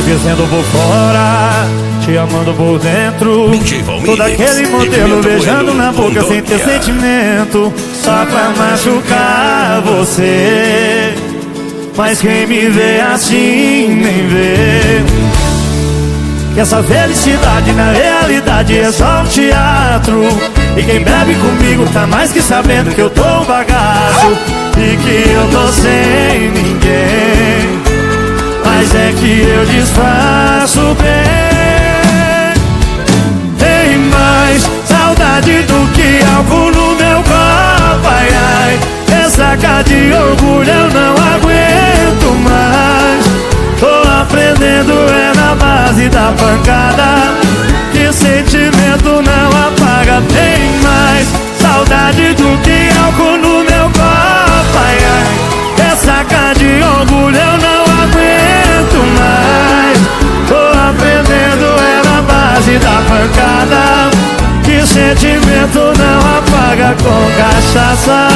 dizendo por fora, te amando por dentro. Todo aquele modelo beijando na boca sem ter sentimento, só pra machucar você. Mas quem me vê assim nem vê que essa felicidade na realidade é só um teatro. E quem bebe comigo tá mais que sabendo que eu tô um bagaço e que eu tô sem ninguém. Mas é que eu disfarço bem. Tem mais saudade do que álcool no meu copo, ai, ai. Ressaca de orgulho eu não aguento mais. Tô aprendendo é na base da pancada, que sentimento não apaga. Tem mais saudade do que álcool no meu copo, ai, ai. Ressaca de orgulho eu não aguento mais. Tô aprendendo é na base da pancada, que sentimento não apaga com cachaça.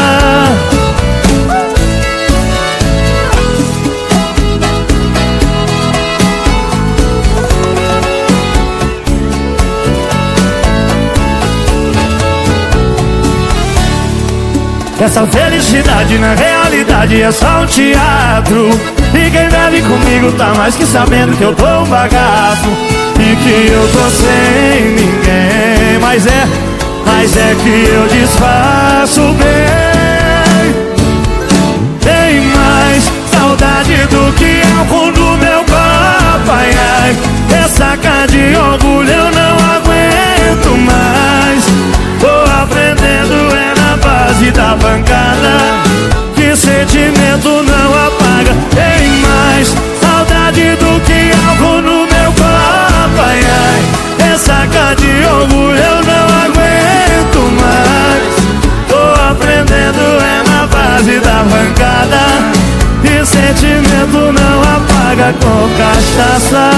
Essa felicidade na realidade é só um teatro. E quem bebe comigo tá mais que sabendo que eu tô um bagaço e que eu tô sem ninguém. Mas é que eu disfarço bem. Tem mais saudade do que álcool no meu copo, ai, ai. Ressaca de orgulho eu não aguento mais. Tô aprendendo é na base da bancada, que sentimento não apaga. Tem mais saudade do que álcool no meu copo, ai, ai. Ressaca de orgulho eu não aguento mais. Tô aprendendo é na base da bancada, que sentimento não apaga com cachaça.